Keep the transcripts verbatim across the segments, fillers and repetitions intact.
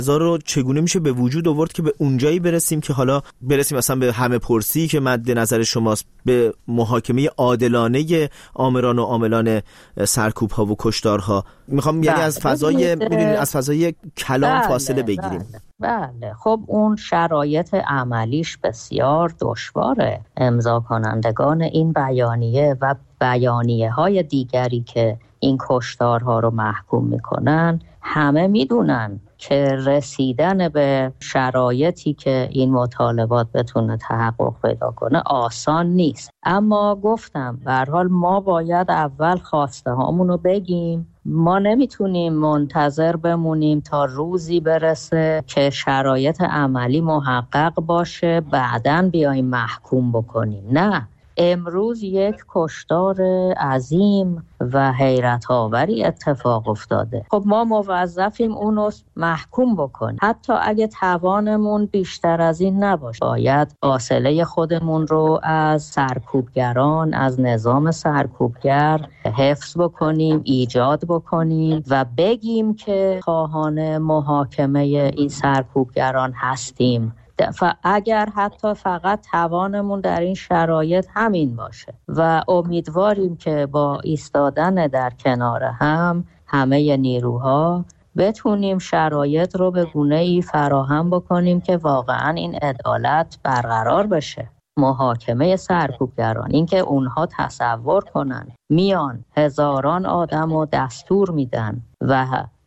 فضا رو چگونه میشه به وجود آورد که به اونجایی برسیم که حالا برسیم مثلا به همه پرسی که مد نظر شماست، به محاکمه عادلانه آمران و عاملان سرکوب ها و کشتارها. میخوام یعنی از فضای میدونید از فضای کلام بله، فاصله بگیریم. بله. بله خب اون شرایط عملیش بسیار دشواره. امضا کنندگان این بیانیه و بیانیه های دیگری که این کشتارها رو محکوم میکنن همه میدونن که رسیدن به شرایطی که این مطالبات بتونه تحقق پیدا کنه آسان نیست. اما گفتم به هر حال ما باید اول خواسته هامون رو بگیم. ما نمیتونیم منتظر بمونیم تا روزی برسه که شرایط عملی محقق باشه بعداً بیایم محکوم بکنیم. نه، امروز یک کشتار عظیم و حیرت آوری اتفاق افتاده. خب ما موظفیم اونو محکوم بکنیم، حتی اگه توانمون بیشتر از این نباشه. باید فاصله خودمون رو از سرکوبگران، از نظام سرکوبگر حفظ بکنیم، ایجاد بکنیم و بگیم که خواهان محاکمه این سرکوبگران هستیم. اگر حتی فقط توانمون در این شرایط همین باشه و امیدواریم که با ایستادن در کنار هم همه نیروها بتونیم شرایط رو به گونه‌ای فراهم بکنیم که واقعا این عدالت برقرار بشه. محاکمه سرکوبگران، این که اونها تصور کنن میان هزاران آدم رو دستور میدن و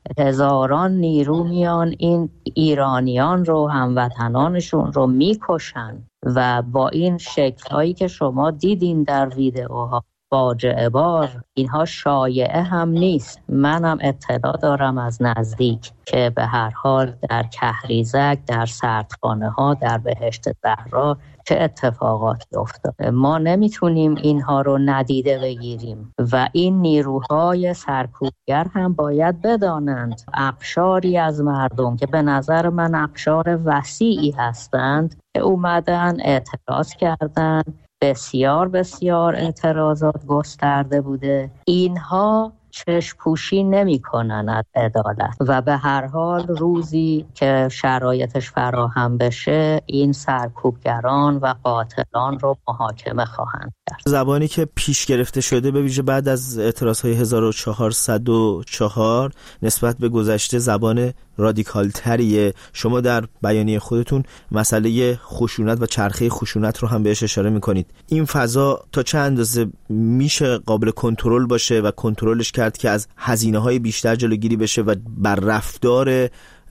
هزاران نیرو میان این ایرانیان رو، هموطنانشون رو میکشن و با این شکل‌هایی که شما دیدین در ویدئوها فاجعه بار، اینها شایعه هم نیست. منم اطلاع دارم از نزدیک که به هر حال در کهریزک، در سردخانه ها، در بهشت زهرا چه اتفاقاتی افتاده. ما نمیتونیم اینها رو ندیده بگیریم و این نیروهای سرکوبگر هم باید بدانند اقشاری از مردم که به نظر من اقشار وسیعی هستند که اومدن اعتراض کردن، بسیار بسیار اعتراضات گسترده بوده، اینها چشم پوشی نمی کنن از عدالت و به هر حال روزی که شرایطش فراهم بشه این سرکوبگران و قاتلان رو محاکمه خواهند کرد. زبانی که پیش گرفته شده به ویژه بعد از اعتراضهای هزار و چهارصد و چهار نسبت به گذشته زبان رادیکال تریه. شما در بیانیه خودتون مسئله خشونت و چرخه خشونت رو هم بهش اشاره میکنید. این فضا تا چه اندازه میشه قابل کنترل باشه و کنترلش کرد که از هزینه‌های بیشتر جلوگیری بشه و بر رفتار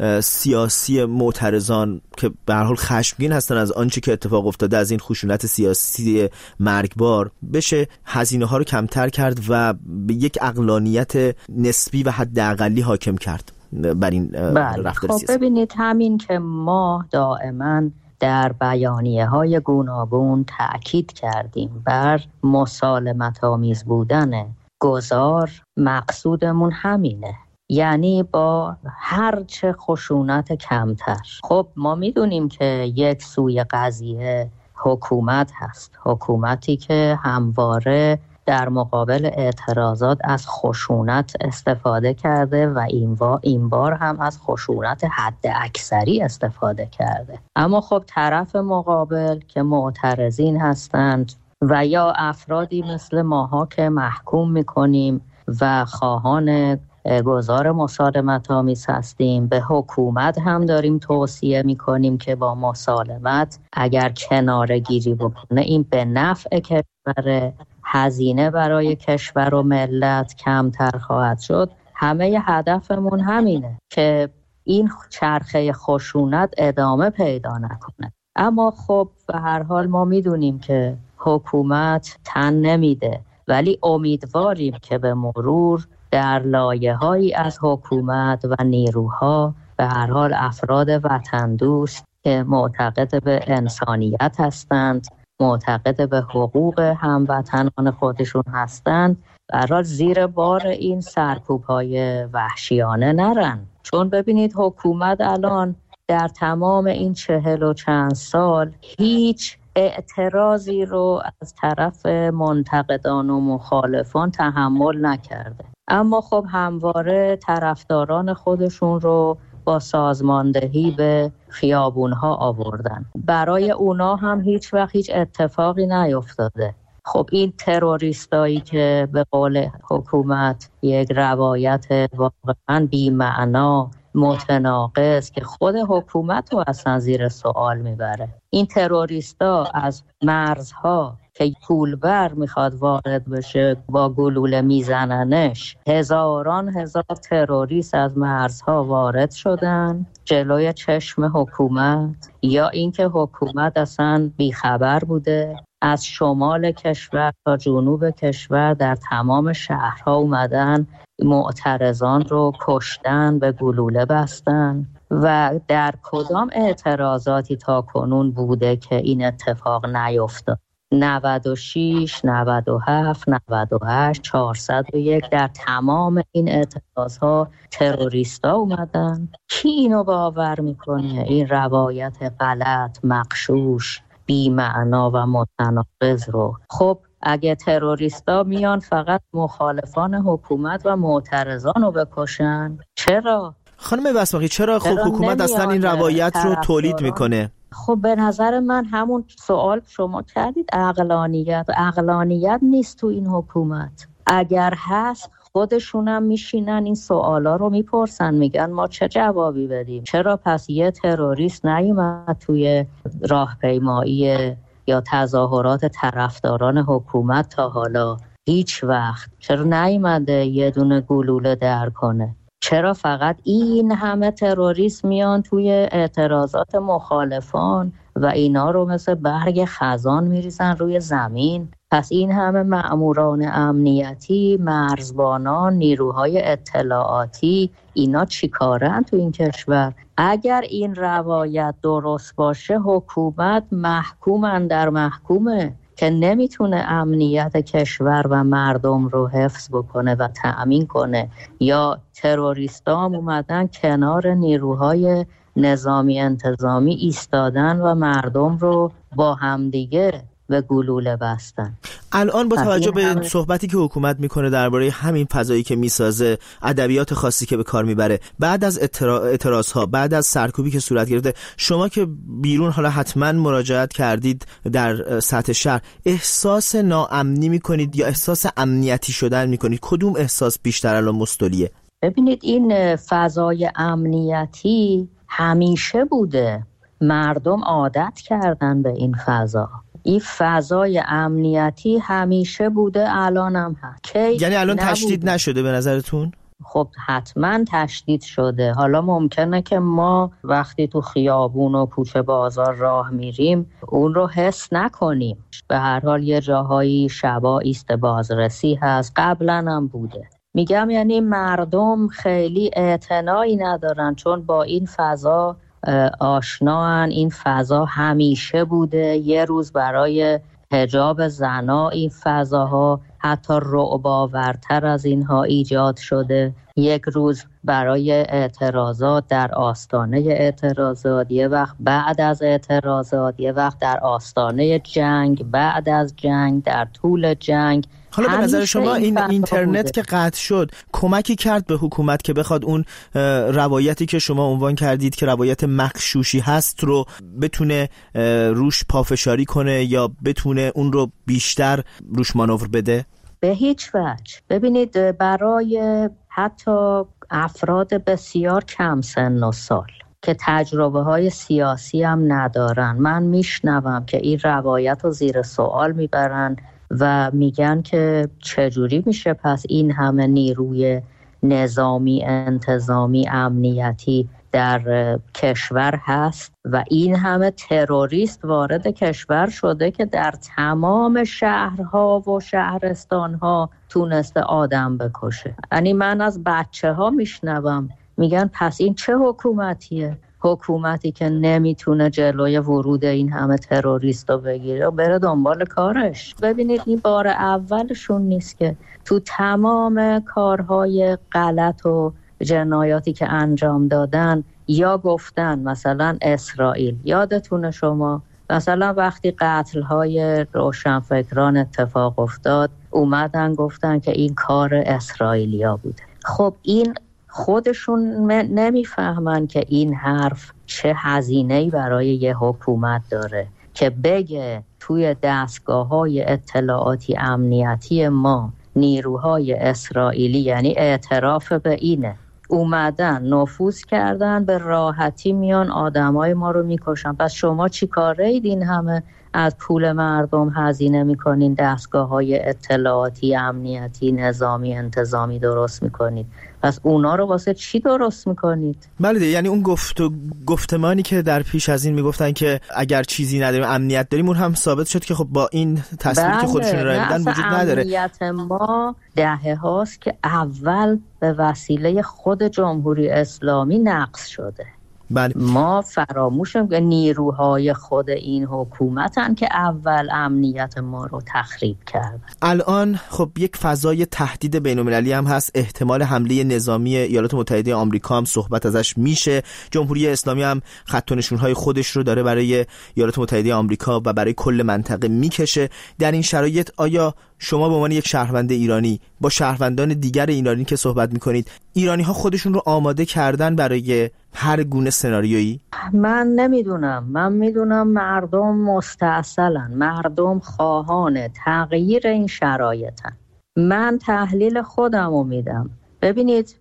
سیاسی معترضان که به هر حال خشمگین هستن از آنچه که اتفاق افتاده، از این خشونت سیاسی مرگبار، بشه هزینه ها رو کمتر کرد و به یک عقلانیت نسبی و حداقلی حاکم کرد بر این رفتار سیاسی؟ خب ببینید، همین که ما دائما در بیانیه های گوناگون تأکید کردیم بر مسالمت آمیز بودن گذار، مقصودمون همینه، یعنی با هر چه خشونت کمتر. خب ما میدونیم که یک سوی قضیه حکومت هست، حکومتی که همواره در مقابل اعتراضات از خشونت استفاده کرده و این, این بار هم از خشونت حد اکثری استفاده کرده. اما خب طرف مقابل که معترضین هستند و یا افرادی مثل ماها که محکوم میکنیم و خواهان گزار مسالمت آمیز هستیم، به حکومت هم داریم توصیه میکنیم که با مسالمت اگر کناره گیری بکنه این به نفع کشور، هزینه برای کشور و ملت کمتر خواهد شد. همه هدفمون همینه که این چرخه خشونت ادامه پیدا نکنه. اما خب به هر حال ما میدونیم که حکومت تن نمیده، ولی امیدواریم که به مرور در لایه‌هایی از حکومت و نیروها به هر حال افراد وطن دوست که معتقد به انسانیت هستند، معتقد به حقوق هموطنان خودشون هستند، به هر حال زیر بار این سرکوب‌های وحشیانه نرن. چون ببینید حکومت الان در تمام این چهل و چند سال هیچ اعتراضی رو از طرف منتقدان و مخالفان تحمل نکرده، اما خب همواره طرفداران خودشون رو با سازماندهی به خیابونها آوردن. برای اونا هم هیچ وقت هیچ اتفاقی نیفتاده. خب این تروریستایی که به قول حکومت یک روایت واقعا بی‌معنا، متناقض که خود حکومت رو اصلا زیر سوال میبره، این تروریستا از مرزها که پولبر میخواد وارد بشه با گلوله میزننش، هزاران هزار تروریست از مرزها وارد شدن جلوی چشم حکومت، یا اینکه حکومت اصلا بیخبر بوده. از شمال کشور تا جنوب کشور در تمام شهرها اومدن معترضان رو کشتن، به گلوله بستن. و در کدام اعتراضاتی تا کنون بوده که این اتفاق نیفتاد؟ نود و شش، نود و هفت، نود و هشت، چهارصد و یک، در تمام این اعتراضها تروریستا اومدن. کی اینو باور میکنه؟ این روایت غلط، مغشوش، بی‌معنا و متناقض رو. خب اگه تروریستا میان فقط مخالفان حکومت و معترضان رو بکشن، چرا؟ خانم بسماقی چرا خب حکومت اصلا این روایت رو تولید میکنه؟ خب به نظر من همون سوال شما کردید، عقلانیت. عقلانیت نیست تو این حکومت. اگر هست خودشونم میشینن این سوالا رو میپرسن، میگن ما چه جوابی بدیم؟ چرا پس یه تروریست نیومد توی راهپیمایی یا تظاهرات طرفداران حکومت تا حالا؟ هیچ وقت. چرا نیومده یه دونه گلوله در کنه؟ چرا فقط این همه تروریست میان توی اعتراضات مخالفان و اینا رو مثل برگ خزان میریزن روی زمین؟ پس این همه مأموران امنیتی، مرزبانان، نیروهای اطلاعاتی، اینا چی کارن تو این کشور؟ اگر این روایت درست باشه، حکومت محکومن در محکومه که نمیتونه امنیت کشور و مردم رو حفظ بکنه و تأمین کنه. یا تروریستا هم اومدن کنار نیروهای نظامی انتظامی ایستادن و مردم رو با همدیگه به گلوله بستن. الان با توجه به همه... صحبتی که حکومت میکنه درباره همین فضایی که میسازه، ادبیات خاصی که به کار میبره، بعد از اعتراض ها، بعد از سرکوبی که صورت گرفته، شما که بیرون حالا حتما مراجعت کردید در سطح شهر، احساس ناامنی میکنید یا احساس امنیتی شدن میکنید؟ کدوم احساس بیشتر الان مستولیه؟ ببینید این فضای امنیتی همیشه بوده، مردم عادت کردن به این فضا. این فضای امنیتی همیشه بوده، الان هم هست. یعنی الان نبوده. تشدید نشده به نظرتون؟ خب حتما تشدید شده. حالا ممکنه که ما وقتی تو خیابون و کوچه بازار راه میریم اون رو حس نکنیم. به هر حال یه جاهایی شبا ایست بازرسی هست، قبلا هم بوده. میگم یعنی مردم خیلی اعتنایی ندارن چون با این فضا آشناان. این فضا همیشه بوده. یه روز برای حجاب زنا این فضاها حتی رعب‌آورتر از اینها ایجاد شده. یک روز برای اعتراضات در آستانه اعتراضات، یه وقت بعد از اعتراضات، یه وقت در آستانه جنگ، بعد از جنگ، در طول جنگ. حالا به نظر شما این اینترنت که قطع شد کمکی کرد به حکومت که بخواد اون روایتی که شما عنوان کردید که روایت مغشوشی هست رو بتونه روش پافشاری کنه یا بتونه اون رو بیشتر روش مانور بده؟ به هیچ وجه. ببینید برای حتی افراد بسیار کم سن و سال که تجربه های سیاسی هم ندارن، من میشنوم که این روایت رو زیر سوال میبرن و میگن که چجوری میشه پس این همه نیروی نظامی، انتظامی، امنیتی در کشور هست و این همه تروریست وارد کشور شده که در تمام شهرها و شهرستانها تونسته آدم بکشه. یعنی من از بچه ها میشنوم میگن پس این چه حکومتیه؟ حکومتی که نمیتونه جلوی ورود این همه تروریست رو بگیره و بره دنبال کارش. ببینید این بار اولشون نیست که تو تمام کارهای غلط و جنایاتی که انجام دادن یا گفتن مثلا اسرائیل. یادتونه شما مثلا وقتی قتل‌های روشنفکران اتفاق افتاد اومدن گفتن که این کار اسرائیلیا بوده. خب این خودشون نمیفهمن که این حرف چه هزینه‌ای برای یه حکومت داره که بگه توی دستگاه‌های اطلاعاتی امنیتی ما نیروهای اسرائیلی، یعنی اعتراف به اینه، اومدن نفوذ کردن، به راحتی میان آدمای ما رو میکشن. پس شما چی کاره اید این همه از پول مردم هزینه میکنین دستگاه‌های اطلاعاتی امنیتی نظامی انتظامی درست میکنید؟ پس اونا رو واسه چی درست میکنید؟ بله، یعنی اون گفت و گفتمانی که در پیش از این میگفتن که اگر چیزی نداریم امنیت داریم، اون هم ثابت شد که خب با این تصویری بله، که خودشون راه میدن وجود نداره. امنیت ما دهه هاست که اول به وسیله خود جمهوری اسلامی نقض شده. بله. ما فراموشیم که نیروهای خود این حکومتن که اول امنیت ما رو تخریب کردن. الان خب یک فضای تهدید بین‌المللی هم هست، احتمال حمله نظامی ایالات متحده آمریکا هم صحبت ازش میشه. جمهوری اسلامی هم خط و نشون‌های خودش رو داره برای ایالات متحده آمریکا و برای کل منطقه میکشه. در این شرایط آیا شما به عنوان یک شهروند ایرانی با شهروندان دیگر ایرانی که صحبت میکنید، ایرانی ها خودشون رو آماده کردن برای هر گونه سناریویی؟ من نمیدونم. من میدونم مردم مستعسلن، مردم خواهان تغییر این شرایطن. من تحلیل خودم رو میدم. ببینید،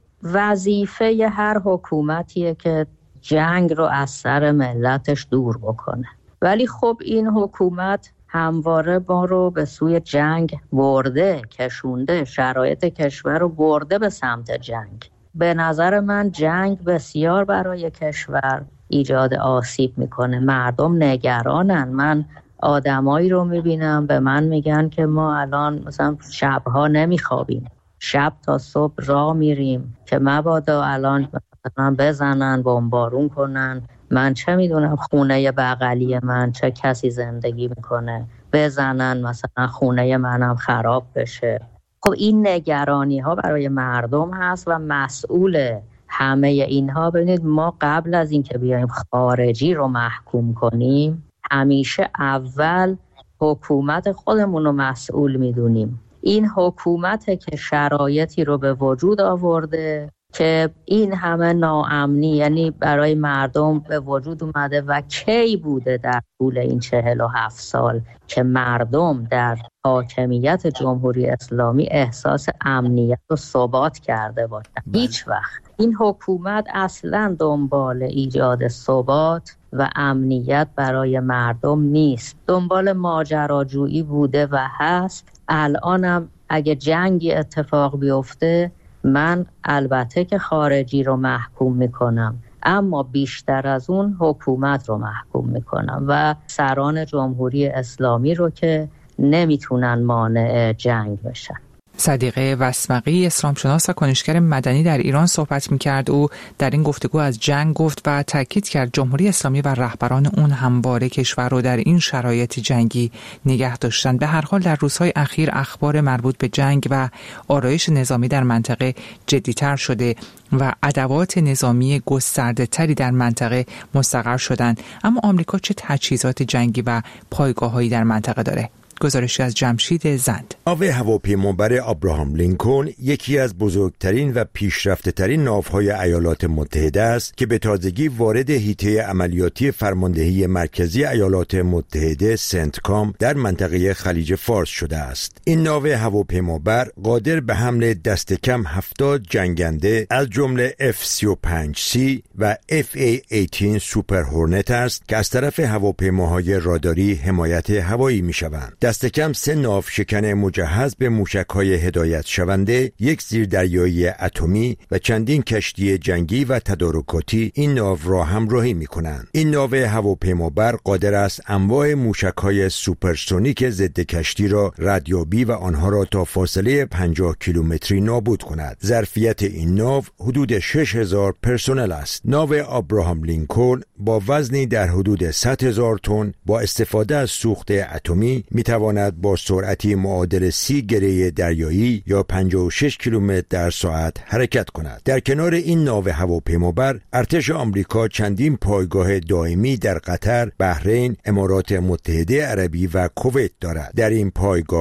وظیفه هر حکومتیه که جنگ رو از سر ملتش دور بکنه، ولی خب این حکومت همواره ما رو به سوی جنگ برده، کشونده، شرایط کشور رو برده به سمت جنگ. به نظر من جنگ بسیار برای کشور ایجاد آسیب میکنه. مردم نگرانن. من آدمایی رو میبینم به من میگن که ما الان مثلا شبها نمیخوابیم، شب تا صبح راه میریم که مبادا الان مثلا بزنن، بمبارون کنن. من چه میدونم خونه بغلی من چه کسی زندگی میکنه، بزنن مثلا خونه منم خراب بشه. خب این نگرانی ها برای مردم هست و مسئول همه اینها. ببینید، ما قبل از این که بیایم خارجی رو محکوم کنیم، همیشه اول حکومت خودمون رو مسئول میدونیم. این حکومته که شرایطی رو به وجود آورده که این همه ناامنی یعنی برای مردم به وجود اومده. و کی بوده در طول این چهل و هفت سال که مردم در حاکمیت جمهوری اسلامی احساس امنیت و ثبات کرده باشن؟ هیچ وقت. این حکومت اصلا دنبال ایجاد ثبات و امنیت برای مردم نیست، دنبال ماجراجویی بوده و هست. الانم اگه جنگی اتفاق بیفته، من البته که خارجی رو محکوم میکنم، اما بیشتر از اون حکومت رو محکوم میکنم و سران جمهوری اسلامی رو که نمیتونن مانع جنگ بشن. صدیقه وسمقی، اسلامشناس و کنشگر مدنی در ایران صحبت می‌کرد. او در این گفتگو از جنگ گفت و تاکید کرد جمهوری اسلامی و رهبران اون همواره کشور رو در این شرایط جنگی نگه داشتند. به هر حال در روزهای اخیر اخبار مربوط به جنگ و آرایش نظامی در منطقه جدی‌تر شده و ادوات نظامی گسترده‌تری در منطقه مستقر شدند. اما آمریکا چه تجهیزات جنگی و پایگاه‌هایی در منطقه داره؟ گزارشی از جمشید زند. ناو هواپیمابر ابراهام لینکلن یکی از بزرگترین و پیشرفته‌ترین ناوهای ایالات متحده است که به تازگی وارد حیطه عملیاتی فرماندهی مرکزی ایالات متحده سنتکام در منطقه خلیج فارس شده است. این ناو هواپیمابر قادر به حمل دست کم هفتاد جنگنده از جمله اف سی و پنج سی و اف ای هجده سوپر هورنت است که از طرف هواپیماهای راداری حمایت هوایی می‌شوند. دست کم سه ناو شکن مجهز به موشک‌های هدایت شونده، یک زیردریایی اتمی و چندین کشتی جنگی و تدارکاتی این ناو را همراهی می‌کنند. این ناو هواپیمابر قادر است انواع موشک‌های سوپرسونیک ضد کشتی را ردیابی و آنها را تا فاصله پنجاه کیلومتری نابود کند. ظرفیت این ناو حدود شش هزار پرسنل است. ناو ابراهام لینکلن با وزنی در حدود صد هزار تن با استفاده از سوخت اتمی می‌تواند با سرعتی معادل سی گره دریایی یا پنجاه و شش کیلومتر در ساعت حرکت کند. در کنار این ناو هواپیمابر، ارتش آمریکا چندین پایگاه دائمی در قطر، بحرین، امارات متحده عربی و کویت دارد. در این پایگاه‌ها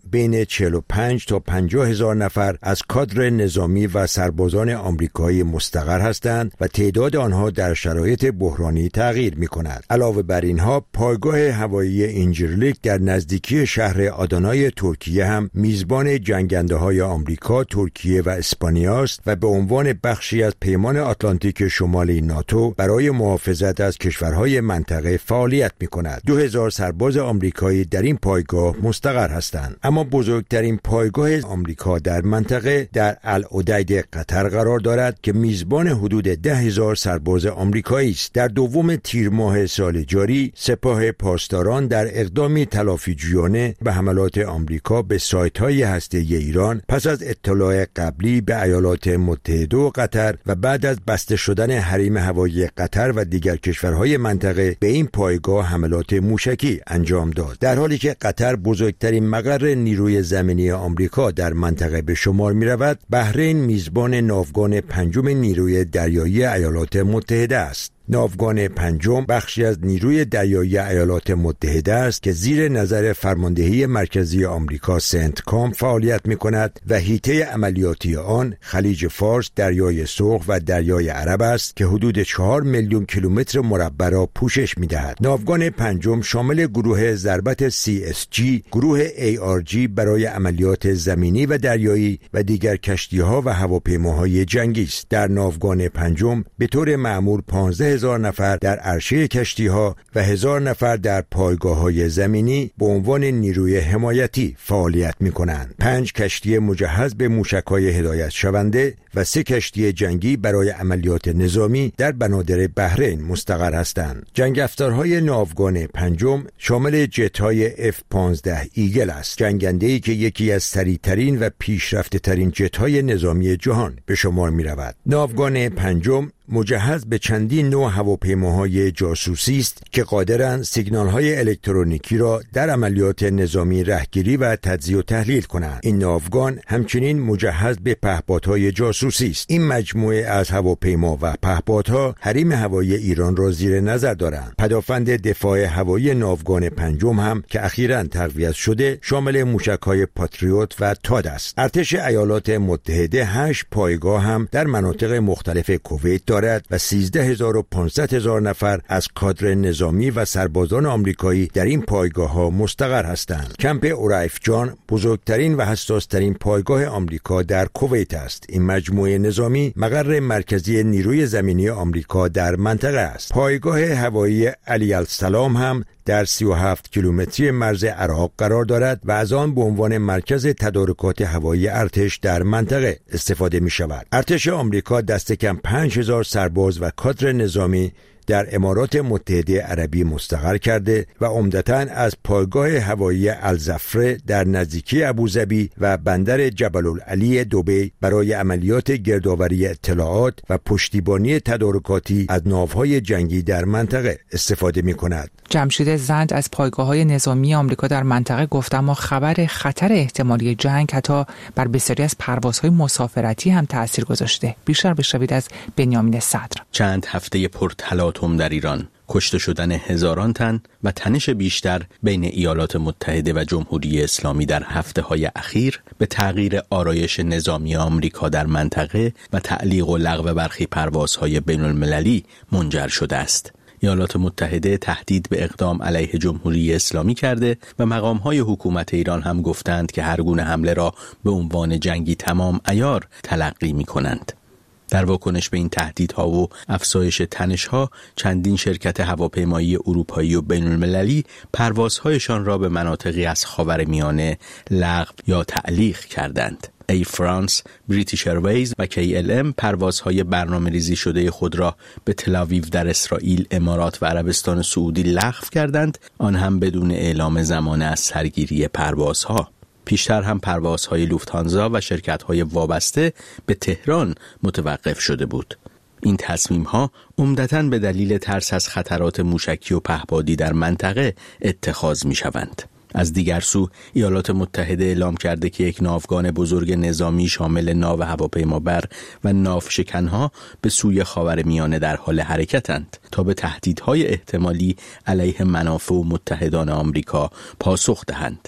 بین چهل و پنج تا پنجاه هزار نفر از کادر نظامی و سربازان آمریکایی مستقر هستند و تعداد آنها در شرایط بحرانی تغییر می‌کند. علاوه بر اینها پایگاه هوایی اینجرلیک در نزدیکی شهر آدانای ترکیه هم میزبان جنگنده‌های آمریکا، ترکیه و اسپانیا است و به عنوان بخشی از پیمان آتلانتیک شمالی ناتو برای محافظت از کشورهای منطقه فعالیت می‌کند. دو هزار سرباز آمریکایی در این پایگاه مستقر هستند. اما بزرگترین پایگاه آمریکا در منطقه در العدید قطر قرار دارد که میزبان حدود ده هزار سرباز آمریکایی است. در دوم تیر ماه سال جاری سپاه پاسداران در اقدامی تلافیجویانه به حملات آمریکا به سایت‌های هسته‌ای ایران پس از اطلاع قبلی به ایالات متحده و قطر و بعد از بسته شدن حریم هوایی قطر و دیگر کشورهای منطقه به این پایگاه حملات موشکی انجام داد. در حالی که قطر بزرگترین مقر نیروی زمینی آمریکا در منطقه به شمار می‌رود، بحرین میزبان ناوگان پنجم نیروی دریایی ایالات متحده است. ناوگان پنجم بخشی از نیروی دریایی ایالات متحده است که زیر نظر فرماندهی مرکزی آمریکا سنتکام فعالیت می‌کند و حیطه عملیاتی آن خلیج فارس، دریای سرخ و دریای عرب است که حدود چهار میلیون کیلومتر مربع را پوشش می‌دهد. ناوگان پنجم شامل گروه ضربت سی اس جی، گروه ای آر جی برای عملیات زمینی و دریایی و دیگر کشتی‌ها و هواپیماهای جنگی است. در ناوگان پنجم به طور معمول پانزده هزار نفر در عرشه کشتی‌ها و هزار نفر در پایگاه‌های زمینی به عنوان نیروی حمایتی فعالیت می‌کنند. پنج کشتی مجهز به موشک‌های هدایت شونده و سه کشتی جنگی برای عملیات نظامی در بنادر بحرین مستقر هستند. جنگ افزارهای ناوگان پنجم شامل جت‌های اف پانزده ایگل است، جنگنده‌ای که یکی از سریع‌ترین و پیشرفته‌ترین جت‌های نظامی جهان به شمار می‌رود. ناوگان پنجم مجهز به چندین نوع هواپیماهای جاسوسی است که قادرند سیگنال‌های الکترونیکی را در عملیات نظامی رهگیری و تجزیه و تحلیل کنند. این ناوگان همچنین مجهز به پهپادهای جاسوسی است. این مجموعه از هواپیما و پهپادها حریم هوایی ایران را زیر نظر دارند. پدافند دفاع هوایی ناوگان پنجم هم که اخیراً تقویت شده شامل موشک‌های پاتریوت و تاد است. ارتش ایالات متحده هشت پایگاه هم در مناطق مختلف کویت دارد و سیزده هزار و پانصد هزار نفر از کادر نظامی و سربازان آمریکایی در این پایگاه‌ها مستقر هستند. کمپ اورایف جان بزرگترین و حساس‌ترین پایگاه آمریکا در کویت است. این مجموعه نظامی مقر مرکزی نیروی زمینی آمریکا در منطقه است. پایگاه هوایی علی السلام هم در سی و هفت کیلومتری مرز عراق قرار دارد و از آن به عنوان مرکز تدارکات هوایی ارتش در منطقه استفاده می شود. ارتش آمریکا دست کم پنج هزار سرباز و کادر نظامی در امارات متحده عربی مستقر کرده و عمدتاً از پایگاه هوایی الزفره در نزدیکی ابوظبی و بندر جبل العلی دبی برای عملیات گردآوری اطلاعات و پشتیبانی تدارکاتی از ناوهای جنگی در منطقه استفاده می کند. جمشید زند از پایگاه‌های نظامی آمریکا در منطقه گفت اما خبر خطر احتمالی جنگ حتی بر بسیاری از پروازهای مسافرتی هم تأثیر گذاشته. بیشتر بشنوید از بنیامین صدر. چند هفته پرتلاطم در ایران، کشته شدن هزاران تن و تنش بیشتر بین ایالات متحده و جمهوری اسلامی در هفته‌های اخیر به تغییر آرایش نظامی آمریکا در منطقه و تعلیق و لغو برخی پروازهای بین‌المللی منجر شده است. ایالات متحده تهدید به اقدام علیه جمهوری اسلامی کرده و مقام‌های حکومت ایران هم گفتند که هر گونه حمله را به عنوان جنگی تمام عیار تلقی می‌کنند. در واکنش به این تهدیدها و افزایش تنش‌ها، چندین شرکت هواپیمایی اروپایی و بین‌المللی پروازهایشان را به مناطقی از خاورمیانه لغو یا تعلیق کردند. ای فرانس، بریتیش ایرویز و کی ال ام پروازهای برنامه‌ریزی شده خود را به تل‌آویو در اسرائیل، امارات و عربستان سعودی لغو کردند، آن هم بدون اعلام زمان از سرگیری پروازها. پیشتر هم پروازهای لوفت‌هانزا و شرکت‌های وابسته به تهران متوقف شده بود. این تصمیم‌ها عمدتاً به دلیل ترس از خطرات موشکی و پهپادی در منطقه اتخاذ می‌شوند. از دیگر سو ایالات متحده اعلام کرده که یک ناوگان بزرگ نظامی شامل ناو هواپیمابر و ناوشکنها به سوی خاورمیانه در حال حرکتند تا به تهدیدهای احتمالی علیه منافع و متحدان آمریکا پاسخ دهند.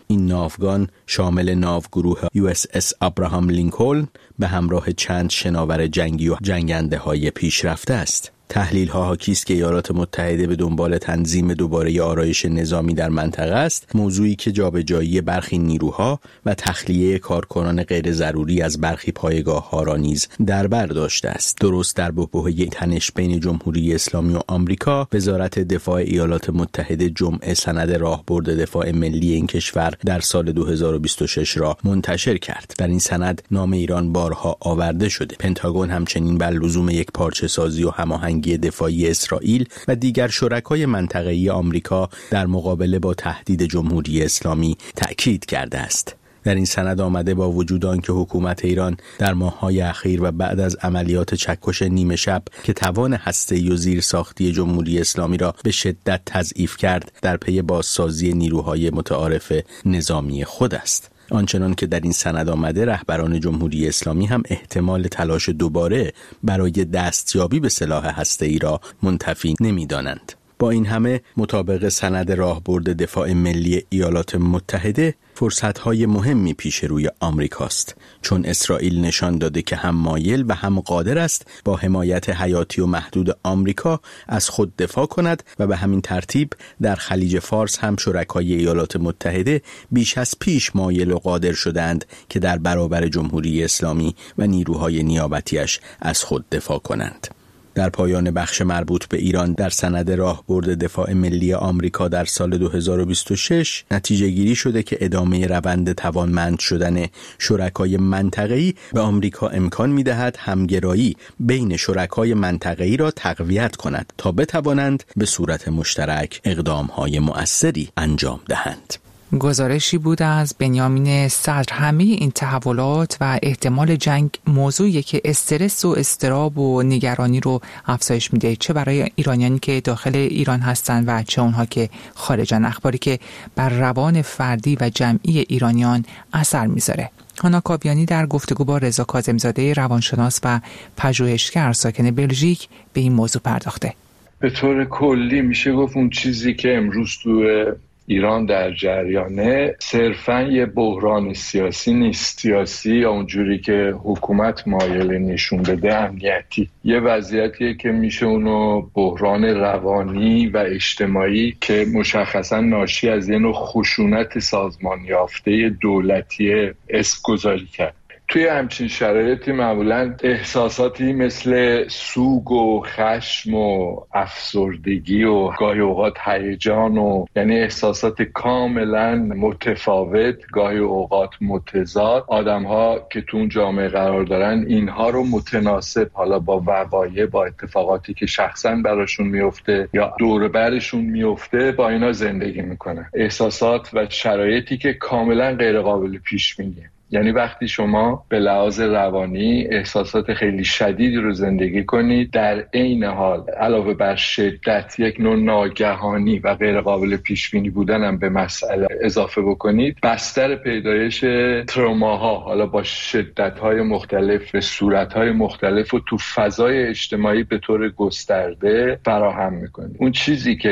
این ناوگان شامل ناوگروه یو اس اس ابراهام لینکلن به همراه چند شناور جنگی و جنگنده های پیشرفته است. تحلیل ها حاکی است که ایالات متحده به دنبال تنظیم دوباره آرایش نظامی در منطقه است، موضوعی که جابجایی برخی نیروها و تخلیه کارکنان غیر ضروری از برخی پایگاه ها را نیز در بر داشته است. درست در بحبوحه تنش بین جمهوری اسلامی و آمریکا، وزارت دفاع ایالات متحده جمعه سند راهبرد دفاع ملی این کشور در سال دو هزار و بیست و شش را منتشر کرد. در این سند نام ایران بارها آورده شده. پنتاگون همچنین بر لزوم یک پارچه سازی و هماهنگی دفاعی اسرائیل و دیگر شرکای منطقه‌ای آمریکا در مقابله با تهدید جمهوری اسلامی تأکید کرده است. در این سند آمده با وجود آنکه حکومت ایران در ماه‌های اخیر و بعد از عملیات چکش نیمه شب که توان هسته‌ای و زیرساختی جمهوری اسلامی را به شدت تضعیف کرد، در پی بازسازی نیروهای متعارف نظامی خود است. آنچنان که در این سند آمده، رهبران جمهوری اسلامی هم احتمال تلاش دوباره برای دستیابی به سلاح هسته‌ای را منتفی نمی‌دانند. با این همه مطابق سند راهبرد دفاع ملی ایالات متحده، فرصت‌های مهمی پیش روی آمریکاست، چون اسرائیل نشان داده که هم مایل و هم قادر است با حمایت حیاتی و محدود آمریکا از خود دفاع کند و به همین ترتیب در خلیج فارس هم شرکای ایالات متحده بیش از پیش مایل و قادر شدند که در برابر جمهوری اسلامی و نیروهای نیابتیش از خود دفاع کنند. در پایان بخش مربوط به ایران در سند راهبرد دفاع ملی آمریکا در سال دو هزار و بیست و شش نتیجه گیری شده که ادامه روند توانمند شدن شرکای منطقه‌ای به آمریکا امکان می‌دهد همگرایی بین شرکای منطقه‌ای را تقویت کند تا بتوانند به صورت مشترک اقدام‌های مؤثری انجام دهند. گزارشی بود از بنیامین صدر. همه این تحولات و احتمال جنگ موضوعی که استرس و اضطراب و نگرانی رو افزایش میده، چه برای ایرانیانی که داخل ایران هستند و چه اونها که خارجن. اخباری که بر روان فردی و جمعی ایرانیان اثر میذاره. هانا کاویانی در گفتگو با رضا کاظمی‌زاده روانشناس و پژوهشگر ساکن بلژیک به این موضوع پرداخته. به طور کلی میشه گفت اون چیزی که امروز تو ایران در جریانه صرفاً یه بحران سیاسی نیست. سیاسی یا اونجوری که حکومت مایل نشون بده امنیتی. یه وضعیتیه که میشه اونو بحران روانی و اجتماعی که مشخصاً ناشی از یه نوع خشونت سازمان یافته دولتی اسم گذاری کرد. توی همچین شرایطی معمولاً احساساتی مثل سوگ و خشم و افسردگی و گاهی اوقات هیجان و یعنی احساسات کاملاً متفاوت، گاهی اوقات متضاد، آدم‌ها که تو اون جامعه قرار دارن اینها رو متناسب حالا با وقایع، با اتفاقاتی که شخصاً براشون میفته یا دور برشون میفته، با اینا زندگی میکنن. احساسات و شرایطی که کاملاً غیر قابل پیش بینیه. یعنی وقتی شما به لحاظ روانی احساسات خیلی شدیدی رو زندگی کنید، در عین حال علاوه بر شدت یک نوع ناگهانی و غیر قابل پیش بینی بودن هم به مسئله اضافه بکنید، بستر پیدایش تروماها حالا با شدت‌های مختلف به صورت‌های مختلف و تو فضای اجتماعی به طور گسترده فراهم می‌کنید. اون چیزی که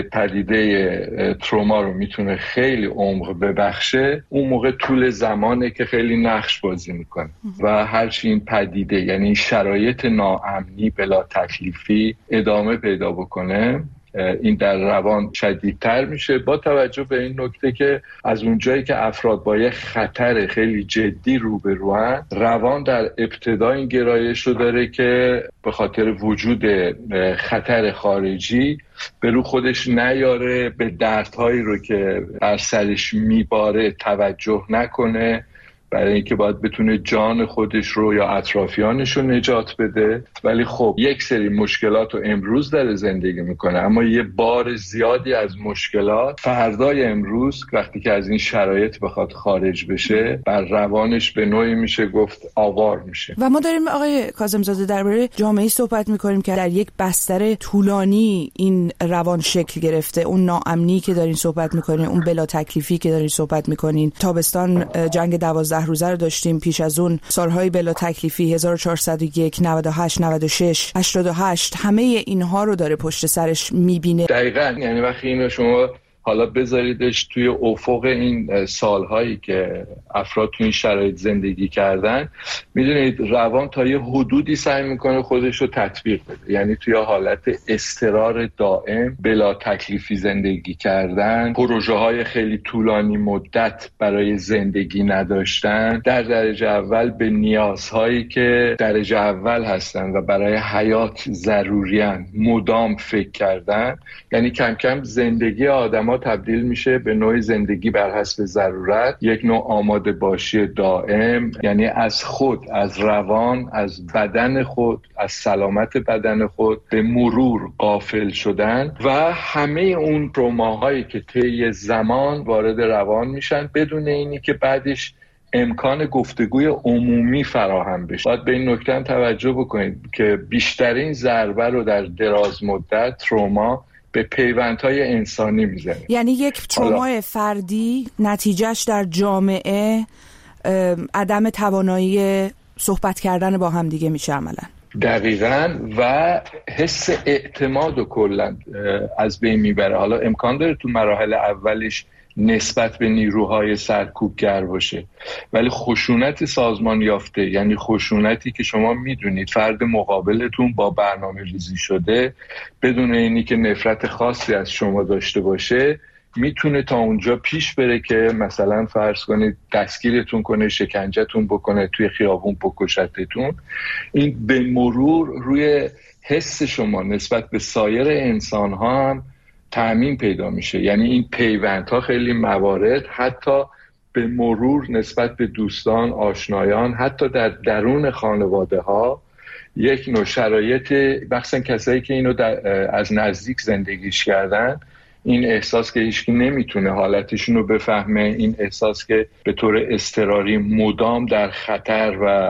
پدیده تروما رو میتونه خیلی عمق ببخشه، اون موقع طول زمانه که خیلی نقش بازی میکنه و هرچی این پدیده یعنی شرایط ناامنی بلا تکلیفی ادامه پیدا بکنه، این در روان شدیدتر میشه، با توجه به این نکته که از اونجایی که افراد با یه خطر خیلی جدی روبروان، روان در ابتدا این گرایش رو داره که به خاطر وجود خطر خارجی به رو خودش نیاره، به دردهایی رو که بر سرش میباره توجه نکنه، برای اینکه باید بتونه جان خودش رو یا اطرافیانش رو نجات بده. ولی خب یک سری مشکلات رو امروز داره زندگی میکنه، اما یه بار زیادی از مشکلات فردای امروز وقتی که از این شرایط بخواد خارج بشه، بر روانش به نوعی میشه گفت آوار میشه. و ما داریم آقای کاظمی‌زاده درباره جامعه‌ای صحبت میکنیم که در یک بستر طولانی این روان شکل گرفته. اون ناامنی که دارین صحبت میکنین، اون بلا تکلیفی که دارین صحبت میکنین، تابستان جنگ دوازده روزه رو داشتیم، پیش از اون سالهای بلا تکلیفی هزار و چهارصد و یک، نود و هشت، نود و شش، هشتاد و هشت، همه اینها رو داره پشت سرش میبینه. دقیقاً. یعنی وقتی اینو شما حالا بذاریدش توی افق این سالهایی که افراد توی این شرایط زندگی کردن، میدونید روان تا یه حدودی سعی میکنه خودش رو تطبیق بده، یعنی توی حالت اضطرار دائم، بلا تکلیفی زندگی کردن، پروژه های خیلی طولانی مدت برای زندگی نداشتن، در درجه اول به نیازهایی که درجه اول هستن و برای حیات ضروریان مدام فکر کردن. یعنی کم کم زندگی آدما تبدیل میشه به نوع زندگی بر حسب ضرورت، یک نوع آماده باشی دائم، یعنی از خود، از روان، از بدن خود، از سلامت بدن خود به مرور غافل شدن و همه اون تروماهایی که طی زمان وارد روان میشن بدون اینی که بعدش امکان گفتگوی عمومی فراهم بشه. باید به این نکته هم توجه بکنید که بیشترین ضربه رو در دراز مدت تروما به پیوندهای انسانی میزنه. یعنی یک ترومای فردی نتیجهش در جامعه عدم توانایی صحبت کردن با هم دیگه میشه عملا. دقیقاً، و حس اعتماد رو کلاً از بین میبره. حالا امکان داره تو مراحل اولش نسبت به نیروهای سرکوبگر باشه، ولی خشونت سازمان یافته، یعنی خشونتی که شما میدونید فرد مقابلتون با برنامه ریزی شده بدون اینی که نفرت خاصی از شما داشته باشه، میتونه تا اونجا پیش بره که مثلا فرض کنید دستگیرتون کنه، شکنجهتون بکنه، توی خیابون بکشتتون. این به مرور روی حس شما نسبت به سایر انسان ها هم تأمین پیدا میشه. یعنی این پیوندها خیلی موارد حتی به مرور نسبت به دوستان، آشنایان، حتی در درون خانواده ها یک نوع شرایط، بخصوصا کسایی که اینو از نزدیک زندگیش کردن، این احساس که هیچکی نمیتونه حالتشون رو بفهمه، این احساس که به طور اضطراری مدام در خطر و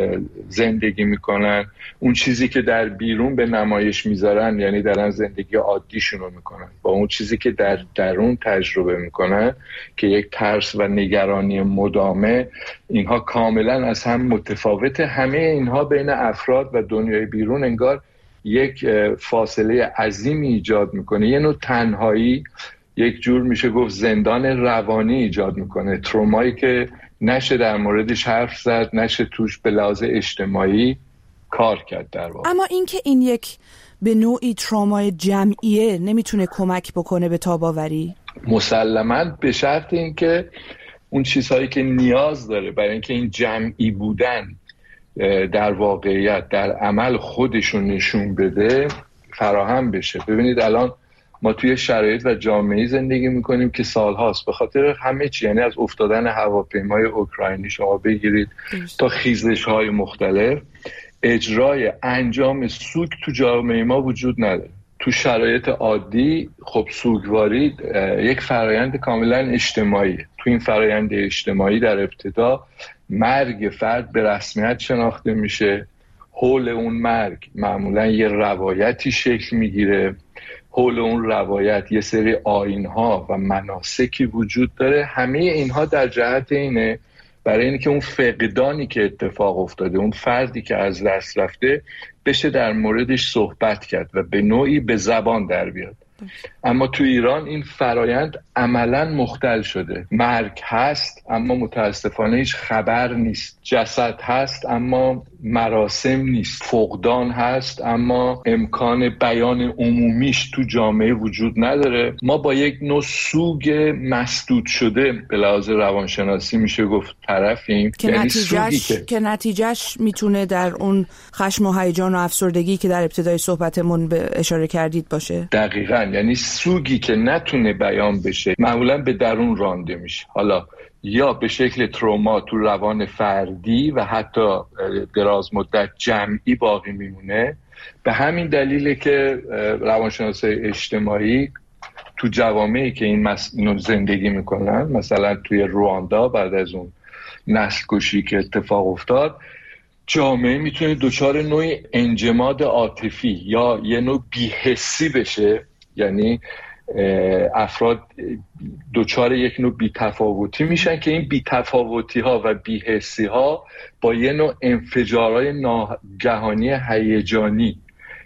زندگی میکنن، اون چیزی که در بیرون به نمایش میذارن، یعنی دارن زندگی عادیشون رو میکنن، با اون چیزی که در درون تجربه میکنن که یک ترس و نگرانی مدامه، اینها کاملا از هم متفاوته. همه اینها بین افراد و دنیای بیرون انگار یک فاصله عظیمی ایجاد میکنه، یه نوع تنهایی، یک جور میشه گفت زندان روانی ایجاد میکنه. ترومایی که نشه در موردش حرف زد، نشه توش به لحاظ اجتماعی کار کرد در واقع. اما اینکه این یک به نوعی ترومای جمعیه نمیتونه کمک بکنه به تاب‌آوری؟ مسلماً، به شرط اینکه اون چیزهایی که نیاز داره برای اینکه این جمعی بودن در واقعیت در عمل خودشون نشون بده فراهم بشه. ببینید الان ما توی شرایط و جامعه زندگی میکنیم که سالهاست به خاطر همه چی، یعنی از افتادن هواپیمای اوکراینی شما بگیرید تا خیزش‌های مختلف، اجرای انجام سوگ تو جامعه ما وجود نداره. تو شرایط عادی خب سوگواری یک فرایند کاملا اجتماعی. تو این فرایند اجتماعی در ابتدا مرگ فرد به رسمیت شناخته میشه، حول اون مرگ معمولا یه روایتی شکل میگیره، حول اون روایت یه سری آیین‌ها و مناسکی وجود داره. همه اینها در جهت اینه برای اینکه اون فقدانی که اتفاق افتاده، اون فردی که از دست رفته، بشه در موردش صحبت کرد و به نوعی به زبان در بیاد. اما تو ایران این فرایند عملاً مختل شده. مرگ هست اما متاسفانه هیچ خبر نیست، جسد هست اما مراسم نیست، فقدان هست اما امکان بیان عمومیش تو جامعه وجود نداره. ما با یک نوع سوگ مسدود شده به لحاظ روانشناسی میشه گفت طرفیم، که یعنی نتیجهش که... که نتیجهش میتونه در اون خشم و هیجان و افسردگی که در ابتدای صحبتمون به اشاره کردید باشه. دقیقاً، یعنی سوگی که نتونه بیان بشه معمولاً به درون رانده میشه، حالا یا به شکل تروما تو روان فردی و حتی دراز مدت جمعی باقی میمونه. به همین دلیله که روانشناسای اجتماعی تو جوامعی که این مس... زندگی میکنن، مثلا توی رواندا بعد از اون نسل کشی که اتفاق افتاد، جامعه میتونه دچار نوع انجماد عاطفی یا یه نوع بی‌حسی بشه، یعنی افراد دچار یک نوع بی‌تفاوتی میشن که این بی‌تفاوتی ها و بی‌حسی ها با یه نوع انفجارهای ناگهانی هیجانی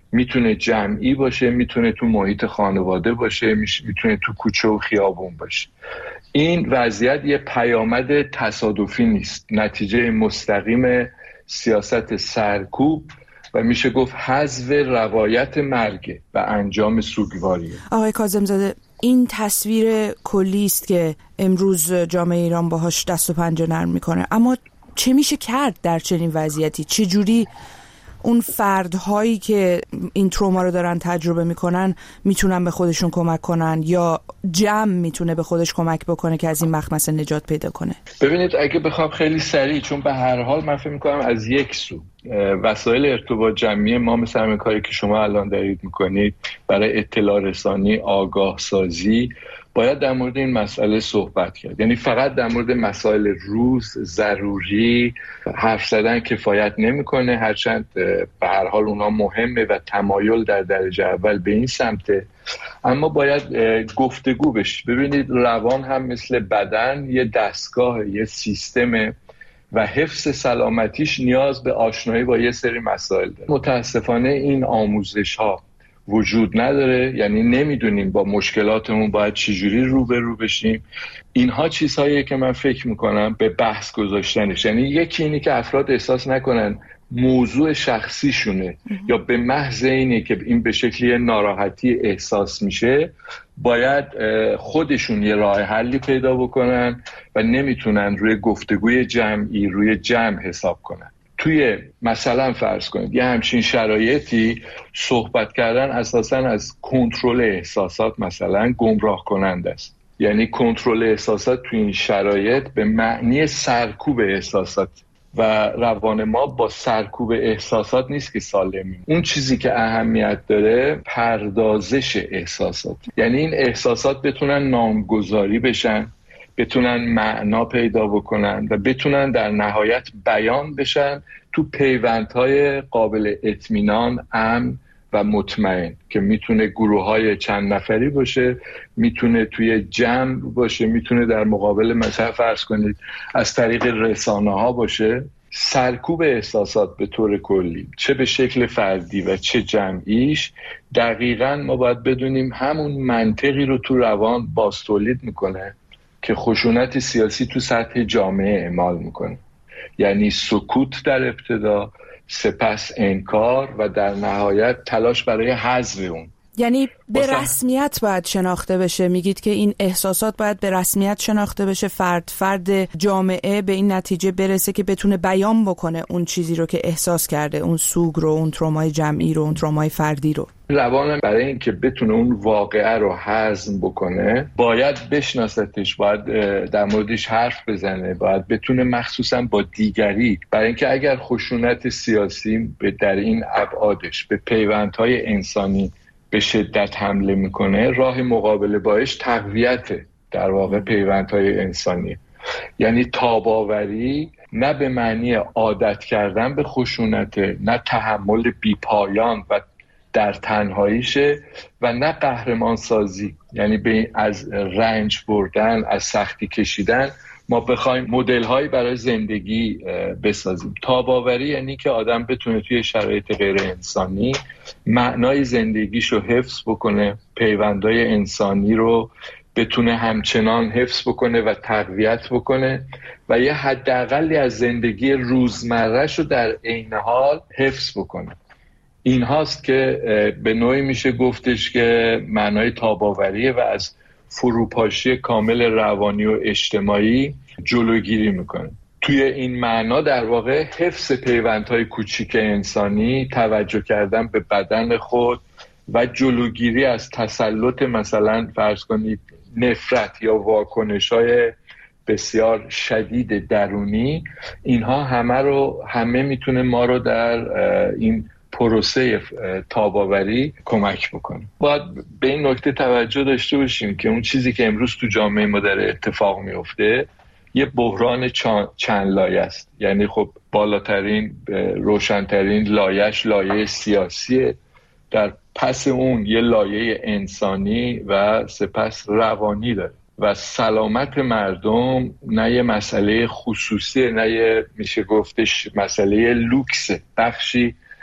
میتونه جمعی باشه، میتونه تو محیط خانواده باشه، میتونه تو کوچه و خیابون باشه. این وضعیت یه پیامد تصادفی نیست، نتیجه مستقیم سیاست سرکوب و میشه گفت حذف روایت مرگ و انجام سوگواریه. آقای کاظم‌زاده، این تصویر کلی است که امروز جامعه ایران باهاش دست و پنجه نرم میکنه، اما چه میشه کرد در چنین وضعیتی؟ چه جوری اون فردهایی که این تروما رو دارن تجربه میکنن میتونن به خودشون کمک کنن، یا جمع میتونه به خودش کمک بکنه که از این مخمسه نجات پیدا کنه؟ ببینید، اگه بخوام خیلی سریع، چون به هر حال من فکر میکنم از یک سو وسایل ارتباط جمعی ما مثل همین کاری که شما الان دارید میکنید برای اطلاع رسانی، آگاه سازی، باید در مورد این مسئله صحبت کرد. یعنی فقط در مورد مسائل روز ضروری حرف زدن کفایت نمیکنه، هرچند به هر حال اونا مهمه و تمایل در درجه اول به این سمته، اما باید گفتگو بشه. ببینید، روان هم مثل بدن یه دستگاه، یه سیستمه و حفظ سلامتیش نیاز به آشنایی با یه سری مسائل داره. متاسفانه این آموزش ها وجود نداره، یعنی نمیدونیم با مشکلاتمون باید چجوری روبرو بشیم. اینها چیزهاییه که من فکر میکنم به بحث گذاشتنش، یعنی یکی اینی که افراد احساس نکنن موضوع شخصیشونه یا به محض اینی که این به شکلی ناراحتی احساس میشه باید خودشون یه راه حلی پیدا بکنن و نمیتونن روی گفتگوی جمعی، روی جمع حساب کنن. توی مثلا فرض کنید یه همچین شرایطی صحبت کردن اساساً از کنترل احساسات مثلا گمراه کننده است. یعنی کنترل احساسات توی این شرایط به معنی سرکوب احساسات و روان ما با سرکوب احساسات نیست که سالمیم. اون چیزی که اهمیت داره پردازش احساسات، یعنی این احساسات بتونن نامگذاری بشن، بتونن معنا پیدا بکنن و بتونن در نهایت بیان بشن تو پیوندهای قابل اطمینان، امن و مطمئن که میتونه گروه‌های چند نفری باشه، میتونه توی جمع باشه، میتونه در مقابل مثلا فرض کنید از طریق رسانه‌ها باشه. سرکوب احساسات به طور کلی، چه به شکل فردی و چه جمعیش، دقیقاً ما باید بدونیم همون منطقی رو تو روان باز تولید میکنه که خشونت سیاسی تو سطح جامعه اعمال میکنه. یعنی سکوت در ابتدا، سپس انکار و در نهایت تلاش برای حذف اون. یعنی به رسمیت باید شناخته بشه. میگید که این احساسات باید به رسمیت شناخته بشه، فرد فرد جامعه به این نتیجه برسه که بتونه بیان بکنه اون چیزی رو که احساس کرده، اون سوگ رو، اون ترومای جمعی رو، اون ترومای فردی رو. روان برای این که بتونه اون واقعه رو هضم بکنه باید بشناستش، باید در موردش حرف بزنه، باید بتونه مخصوصا با دیگری، برای اینکه اگر خشونت سیاسی در این ابعادش به پیوندهای انسانی به شدت حمله میکنه، راه مقابله باش تقویت در واقع پیوندهای انسانی. یعنی تاباوری نه به معنی عادت کردن به خشونت، نه تحمل بیپایان و در تنهاییشه و نه قهرمان سازی، یعنی به از رنج بردن، از سختی کشیدن ما بخوایم مدل هایی برای زندگی بسازیم. تاباوری یعنی که آدم بتونه توی شرایط غیر انسانی معنای زندگیشو حفظ بکنه، پیوندهای انسانی رو بتونه همچنان حفظ بکنه و تقویت بکنه و یه حداقلی از زندگی روزمره‌شو در عین حال حفظ بکنه. این هاست که به نوعی میشه گفتش که معنای تاباوریه و از فروپاشی کامل روانی و اجتماعی جلوگیری میکنه. توی این معنا در واقع حفظ پیوندهای کوچیک انسانی، توجه کردن به بدن خود و جلوگیری از تسلط مثلا فرض کنید نفرت یا واکنش‌های بسیار شدید درونی، اینها همه رو همه میتونه ما رو در این پروسه تاباوری کمک بکنه. باید به این نکته توجه داشته باشیم که اون چیزی که امروز تو جامعه ما داره اتفاق میفته یه بحران چند لایه است. یعنی خب بالاترین روشنترین لایه‌اش لایه سیاسیه، در پس اون یه لایه انسانی و سپس روانی داره و سلامت مردم نه یه مسئله خصوصی، نه یه میشه گفتش مسئله لوکس، بخشی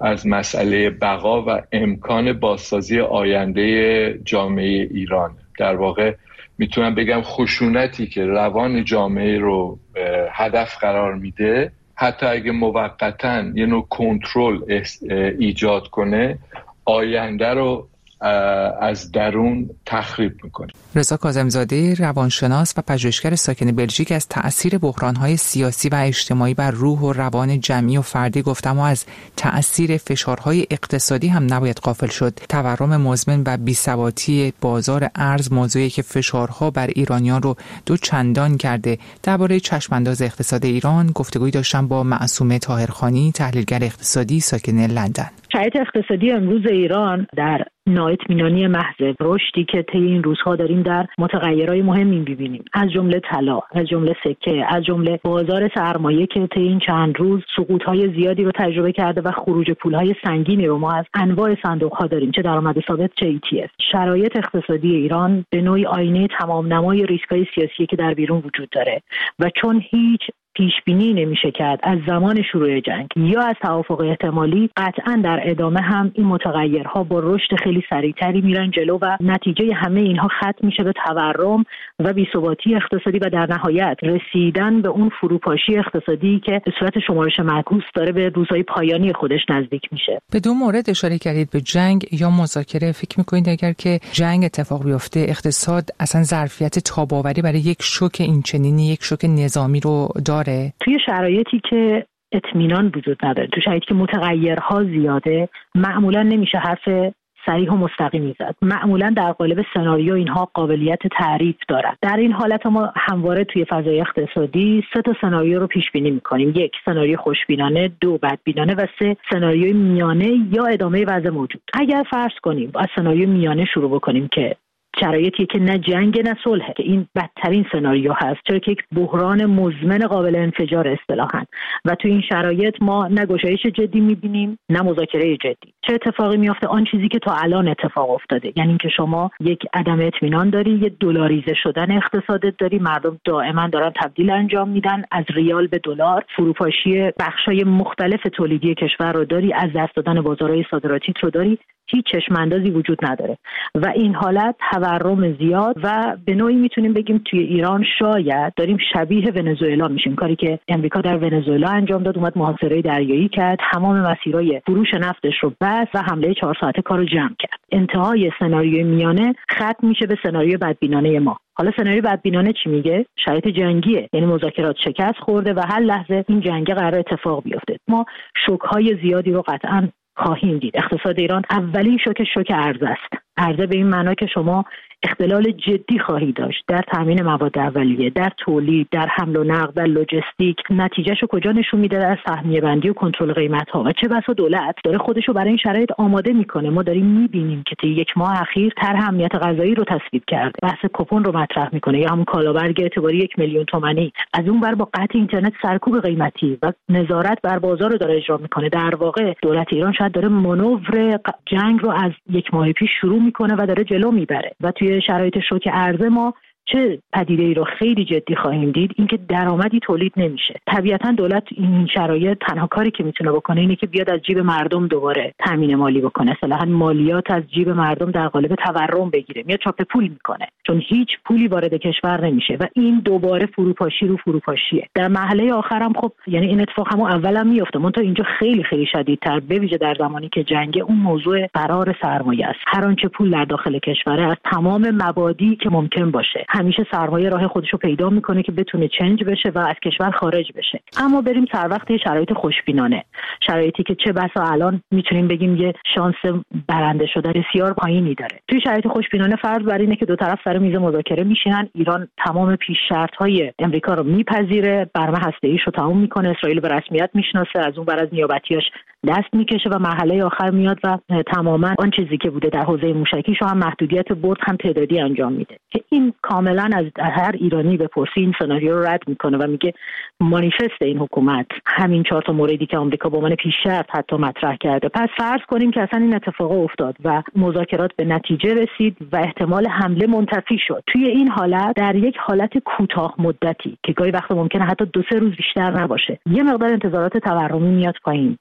از مسئله بقا و امکان بازسازی آینده جامعه ایران. در واقع میتونم بگم خشونتی که روان جامعه رو هدف قرار میده، حتی اگه موقتاً یه نوع کنترل ایجاد کنه، آینده رو از درون تخریب میکنه. رضا کاظم‌زاده روانشناس و پژوهشگر ساکن بلژیک از تأثیر بحران‌های سیاسی و اجتماعی بر روح و روان جمعی و فردی گفتم و از تأثیر فشارهای اقتصادی هم نباید غافل شد. تورم مزمن و بی‌ثباتی بازار ارز موضوعی که فشارها بر ایرانیان رو دو چندان کرده. درباره چشم‌انداز اقتصاد ایران گفتگوی داشتم با معصومه طاهرخانی، تحلیلگر اقتصادی ساکن لندن. شرایط اقتصادی امروز ایران در نااطمینانی محض، رشدی که طی این روزها داریم در متغیرهای مهمی می‌بینیم، از جمله طلا، از جمله سکه، از جمله بازار سرمایه که طی این چند روز سقوط‌های زیادی رو تجربه کرده و خروج پول‌های سنگینی رو ما از انواع صندوق‌ها داریم، چه درآمد ثابت چه ای تی اف. شرایط اقتصادی ایران به نوعی آینه تمام نمای ریسک‌های سیاسی که در بیرون وجود داره و چون هیچ پیش بینی نمیشه کرد از زمان شروع جنگ یا از توافق احتمالی، قطعا در ادامه هم این متغیرها با رشد خیلی سریعتری میرن جلو و نتیجه همه اینها ختم میشه به تورم و بی‌ثباتی اقتصادی و در نهایت رسیدن به اون فروپاشی اقتصادی که به صورت شمارش معکوس داره به روزهای پایانی خودش نزدیک میشه. به دو مورد اشاره کردید، به جنگ یا مذاکره. فکر میکنید اگر که جنگ اتفاق بیفته اقتصاد اصلا ظرفیت تاب‌آوری برای یک شوک اینچنینی، یک شوک نظامی رو داره؟ توی شرایطی که اطمینان وجود نداره، تو شرایطی که متغیرها زیاده، معمولا نمیشه حرف صریح و مستقیمی زد. معمولا در قالب سناریو اینها قابلیت تعریف دارن. در این حالت ما همواره توی فضای اقتصادی سه تا سناریو رو پیش بینی میکنیم: یک، سناریو خوشبینانه، دو، بدبینانه و سه، سناریوی میانه یا ادامه وضع موجود. اگر فرض کنیم از سناریو میانه شروع بکنیم که شرایطی که نه جنگ نه صلح، که این بدترین سناریو هست، چرا که یک بحران مزمن قابل انفجار اصطلاحاً، و تو این شرایط ما نه گشایش جدی می‌بینیم نه مذاکره جدی. چه اتفاقی میفته؟ آن چیزی که تا الان اتفاق افتاده، یعنی اینکه شما یک عدم اطمینان داری، یه دلاریزه شدن اقتصادت داری، مردم دائما دارن تبدیل انجام میدن از ریال به دلار، فروپاشی بخشای مختلف تولیدی کشور رو داری، از دست دادن بازارهای صادراتی رو داری، هیچ چشم‌اندازی وجود نداره و این حالت تورم زیاد و به نوعی میتونیم بگیم توی ایران شاید داریم شبیه ونزوئلا میشیم. کاری که امریکا در ونزوئلا انجام داد، اومد محاصره دریایی کرد، تمام مسیرهای فروش نفتش رو بست و حمله چهار ساعته کارو جمع کرد. انتهای سناریوی میانه ختم میشه به سناریوی بدبینانه ما. حالا سناریوی بدبینانه چی میگه؟ شرایط جنگیه، یعنی مذاکرات شکست خورده و هر لحظه این جنگ قرار اتفاق بیفته. ما شوک‌های زیادی رو قطعاً خواهیم دید. اقتصاد ایران اولین شوک شوک ارز است. ارزه به این معنا که شما اختلال جدی خواهی داشت در تامین مواد اولیه، در تولید، در حمل و نقل، در لوجستیک. نتیجهشو کجا نشون میده؟ در سهمیه بندی و کنترل قیمت ها. و چه بسا دولت داره خودشو برای این شرایط آماده میکنه. ما داریم میبینیم که طی یک ماه اخیر طرح امنیت غذایی رو تصویب کرده، بحث کوپن رو مطرح میکنه یا همون کالابرگ اعتباری یک میلیون تومانی. از اون بر با قطع اینترنت سرکوب قیمتی و نظارت بر بازار رو داره اجرا میکنه. در واقع دولت ایران شاید داره مانور جنگ رو از یک ماه پیش شروع میکنه و داره جلو میبره. و توی شرایط شوک ارز ما چه پدیده ای رو خیلی جدی خواهیم دید؟ اینکه درآمدی تولید نمیشه. طبیعتا دولت این شرایط تنها کاری که میتونه بکنه اینه که بیاد از جیب مردم دوباره تامین مالی بکنه، اصطلاحاً مالیات از جیب مردم در قالب تورم بگیره، میاد چاپ پول میکنه، چون هیچ پولی وارد کشور نمیشه و این دوباره فروپاشی رو فروپاشیه. در مرحله آخرم خب یعنی این اتفاق همون اولم میفته، منتها اینجا خیلی خیلی شدیدتر، به ویژه در زمانی که جنگ، اون موضوع قرار سرمایه است. هر آنچه پول در داخل کشوره از تمام مبادی که ممکن باشه، همیشه سرمایه راه خودشو پیدا میکنه که بتونه چنج بشه و از کشور خارج بشه. اما بریم سر وقت شرایط خوشبینانه، شرایطی که چه بسا الان میتونیم بگیم یه شانس برنده شدن بسیار پایینی داره. توی شرایط خوشبینانه فرض بر اینه که دو طرف سر میز مذاکره میشینن، ایران تمام پیش شرط‌های امریکا رو میپذیره، برنامه هسته‌ایش رو تموم میکنه، اسرائیل به رسمیت میشناسه، از اون بر از نیابتیاش دست میکشه و مرحله آخر میاد و تماما آن چیزی که بوده در حوزه موشکیش هم محدودیت برد هم تعدادی انجام میده که این کاملا از هر ایرانی بپرسی این سناریو رو رد میکنه و میگه مانیفست این حکومت همین چهار تا موردی که آمریکا با من پیش شرط حتی مطرح کرده. پس فرض کنیم که اصلا این اتفاق افتاد و مذاکرات به نتیجه رسید و احتمال حمله منتفی شد. توی این حالت در یک حالت کوتاه مدتی که گاهی وقتا ممکنه حتی دو سه روز بیشتر نباشه، یه مقدار انتظارات تورمی میاد پایین، بازار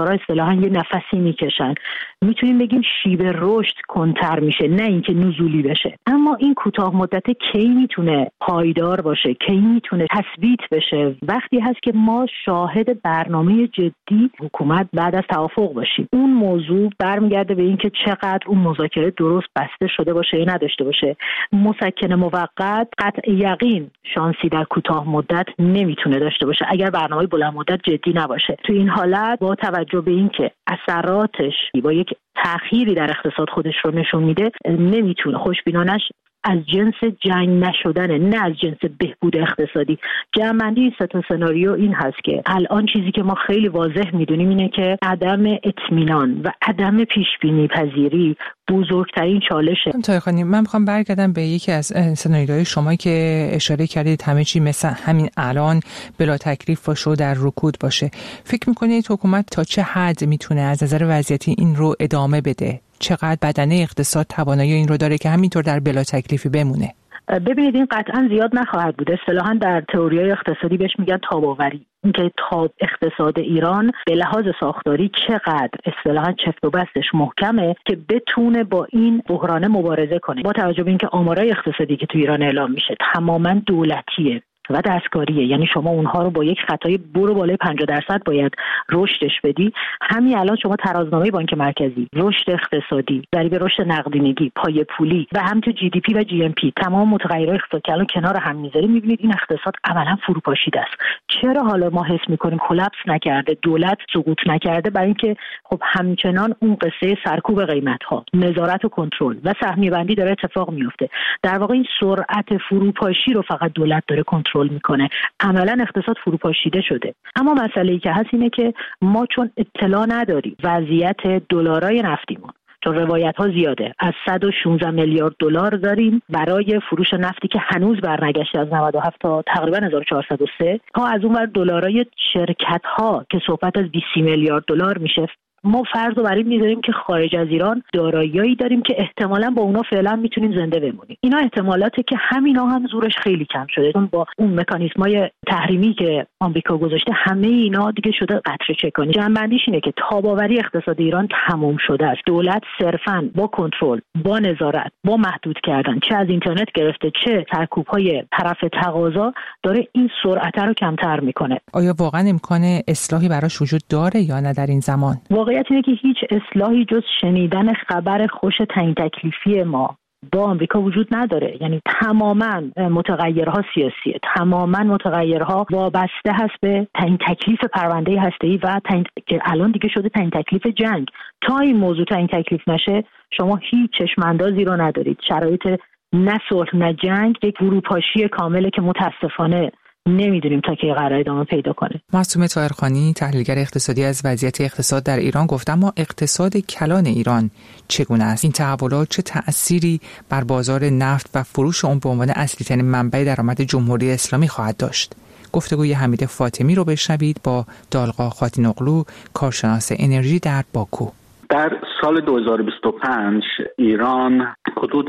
کشورها اصطلاحاً یه نفسی میکشن. میتونیم بگیم شیب رشد کنتر میشه، نه اینکه نزولی بشه. اما این کوتاه مدت کی میتونه پایدار باشه، کی میتونه تثبیت بشه؟ وقتی هست که ما شاهد برنامه جدی حکومت بعد از توافق باشیم. اون موضوع برمیگرده به اینکه چقدر اون مذاکره درست بسته شده باشه یا نداشته باشه. مسکن موقت قطع یقین شانسی در کوتاه مدت نمیتونه داشته باشه اگر برنامه بلند مدت جدی نباشه. تو این حالت با توجه به اینکه اثراتش با یک تأخیری در اقتصاد خودش رو نشون میده، نمیتونه خوشبینانش از جنس جنگ نشدنه، نه از جنس بهبود اقتصادی. جمع‌بندی این سه تا سناریو این هست که الان چیزی که ما خیلی واضح میدونیم اینه که عدم اطمینان و عدم پیش‌بینی پذیری بزرگترین چالشه. طاهر خانی، من میخوام برگردم به یکی از سناریوهای شما که اشاره کردید همه چی مثل همین الان بلا تکلیف باشه و در رکود باشه. فکر میکنید حکومت تا چه حد میتونه از نظر وضعیتی این رو ادامه بده؟ چقدر بدنه اقتصاد توانایی این رو داره که همینطور در بلا تکلیفی بمونه؟ ببینید این قطعا زیاد نخواهد بود. اصطلاحاً در تئوری‌های اقتصادی بهش میگن تاب‌آوری. اینکه تاب اقتصاد ایران به لحاظ ساختاری چقدر اصطلاحاً چفت و بستش محکمه که بتونه با این بحران مبارزه کنه. با توجه به اینکه آمارای اقتصادی که تو ایران اعلام میشه تماماً دولتیه و دستکاریه، یعنی شما اونها رو با یک خطای برو بالای پنجاه درصد باید رشدش بدی. همین الان شما ترازنامه بانک مرکزی، رشد اقتصادی، ضریب رشد نقدینگی، پای پولی و همینطور جی دی پی و جی ام پی، تمام متغیرهای اقتصادی که الان کنار هم میذاریم، میبینید این اقتصاد عملا فروپاشیده است. چرا حالا ما حس میکنیم کلاپس نکرده، دولت سقوط نکرده؟ برای اینکه خب همچنان اون قصه سرکوب قیمت‌ها، نظارت و کنترل و سهمیه بندی داره اتفاق میفته. در واقع این سرعت فروپاشی رو فقط دولت داره کنترل میکنه. عملا اقتصاد فروپاشیده شده. اما مسئله‌ای که هست اینه که ما چون اطلاع نداریم وضعیت دلارای نفتیمون، چون روایت ها زیاده، از صد و شانزده میلیارد دلار داریم برای فروش نفتی که هنوز برنگشته از نود و هفت تا تقریبا هزار و چهارصد و سه، تا از اون ور دلارای شرکت ها که صحبت از بیست میلیارد دلار میشه. ما فرض رو بر این میذاریم که خارج از ایران دارایی‌ای داریم که احتمالاً با اونا فعلا میتونیم زنده بمونیم. اینا احتمالاته که همینا هم زورش خیلی کم شده، چون با اون مکانیزم‌های تحریمی که آمریکا گذاشته همه اینا دیگه شده قطره چکانی. جنبندیش اینه که تاب‌آوری اقتصاد ایران تموم شده است. دولت صرفاً با کنترل، با نظارت، با محدود کردن چه از اینترنت گرفته چه سرکوب‌های طرف تقاضا داره این سرعت رو کمتر میکنه. آیا واقعاً امکان اصلاحی براش وجود داره یا نه در این زمان؟ واقعیت اینه که هیچ اصلاحی جز شنیدن خبر خوش تعیین تکلیفی ما با آمریکا وجود نداره. یعنی تماما متغیرها سیاسیه، تماما متغیرها وابسته هست به تعیین تکلیف پرونده هسته‌ای و تعیین که الان دیگه شده تعیین تکلیف جنگ. تا این موضوع تعیین تکلیف نشه شما هیچ چشم‌اندازی رو ندارید. شرایط نه صلح نه جنگ یک فروپاشی کامله که متاسفانه نمیدونیم تا کی قرار ادامه پیدا کنه. معصومه طاهرخانی، تحلیلگر اقتصادی، از وضعیت اقتصاد در ایران گفت. اما اقتصاد کلان ایران چگونه است؟ این تحولات چه تأثیری بر بازار نفت و فروش اون به عنوان اصلی ترین منبع درآمد جمهوری اسلامی خواهد داشت؟ گفتگوی حمید فاطمی رو بشنوید با دالقا خاتینوغلو، کارشناس انرژی در باکو. در سال دو هزار و بیست و پنج ایران حدود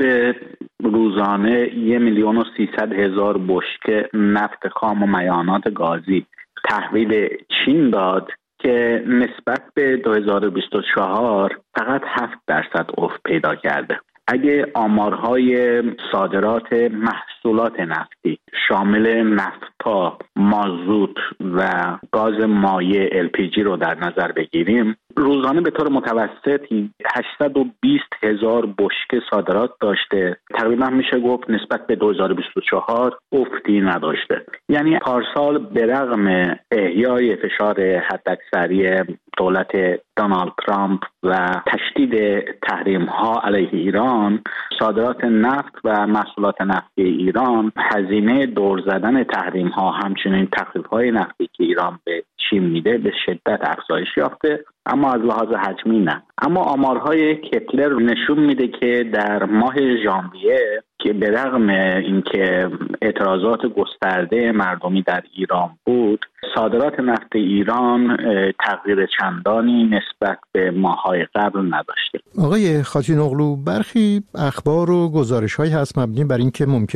روزانه یک میلیون و سیصد هزار بشکه نفت خام و میانات گازی تحویل چین داد که نسبت به دو هزار و بیست و چهار فقط هفت درصد افت پیدا کرده. اگه آمارهای صادرات محصولات نفتی شامل نفتا، مازوت و گاز مایع ال پی جی رو در نظر بگیریم، روزانه به طور متوسط هشتصد و بیست هزار بشکه صادرات داشته. تقریبا میشه گفت نسبت به دو هزار و بیست و چهار افتی نداشته. یعنی پارسال به رغم احیای فشار حداکثری دولت دونالد ترامپ و تشدید تحریم ها علیه ایران، صادرات نفت و محصولات نفتی ایران هزینه دور زدن تحریم ها همچنین تخفیف های نفتی که ایران به چین میده به شدت افزایش یافته، اما از لحاظ حجمی نه. اما آمارهای کپلر نشون میده که در ماه ژانویه که به رغم اینکه اعتراضات گسترده مردمی در ایران بود، صادرات نفت ایران تغییر چندانی نسبت به ماه‌های قبل نداشته. آقای خاتینوغلو، برخی اخبار و گزارش‌هایی هست مبنی بر اینکه ممکنه